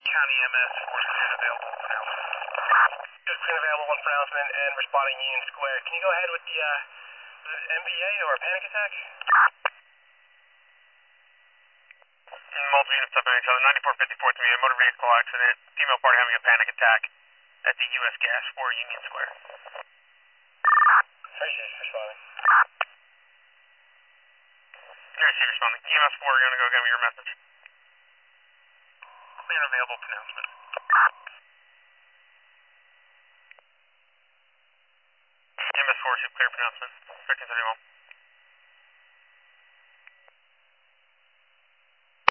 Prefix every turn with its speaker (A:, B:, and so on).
A: County MS force is available pronouncement. Just clean available one pronouncement and responding Union Square. Can you go ahead with the MVA or panic attack?
B: Multiple units up on each other. 9454 to me, a motor vehicle accident. Female party having a panic attack at the U.S. Gas for Union Square.
A: Tracy's responding.
B: Tracy responding. EMS 4, you're going to go give me your message.
A: Clear available pronouncement.
B: EMS 4 should clear pronouncement. 1331.